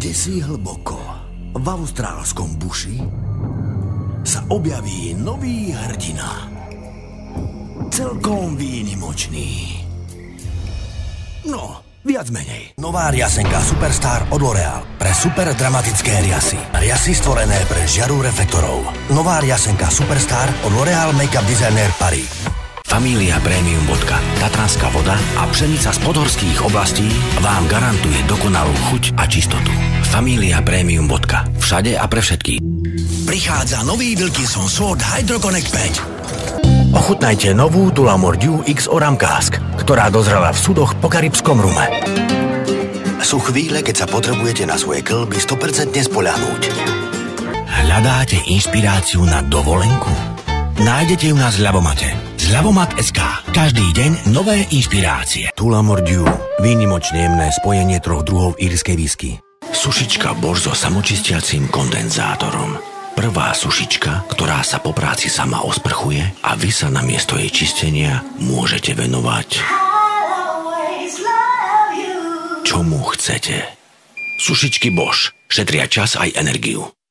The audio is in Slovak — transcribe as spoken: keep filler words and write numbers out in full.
Kdesi hlboko v austrálskom buši sa objaví nový hrdina. Celkom výnimočný. No, viac menej. Nová riasenka Superstar od L'Oréal pre super dramatické riasy. Riasy stvorené pre žiaru reflektorov. Nová riasenka Superstar od L'Oréal Makeup Designer Paris. Familia Premium vodka, tatranská voda a pšenica z podhorských oblastí vám garantuje dokonalú chuť a čistotu. Familia Premium vodka. Všade a pre všetkých. Prichádza nový Wilkinson Sword Hydro Connect päť. Ochutnajte novú Tulamore Dew X Oram Cask, ktorá dozrela v súdoch po karibskom rume. Sú chvíle, keď sa potrebujete na svoje kĺby sto percent spoľahnúť. Hľadáte inšpiráciu na dovolenku? Nájdete ju na Zľavomate. Zľavomat bodka es ká. Každý deň nové inšpirácie. Tulamore Dew. Výnimočne jemné spojenie troch druhov írskej whisky. Sušička Bosch so samočistiacím kondenzátorom. Prvá sušička, ktorá sa po práci sama osprchuje a vy sa namiesto jej čistenia môžete venovať čomu chcete. Sušičky Bosch šetria čas aj energiu.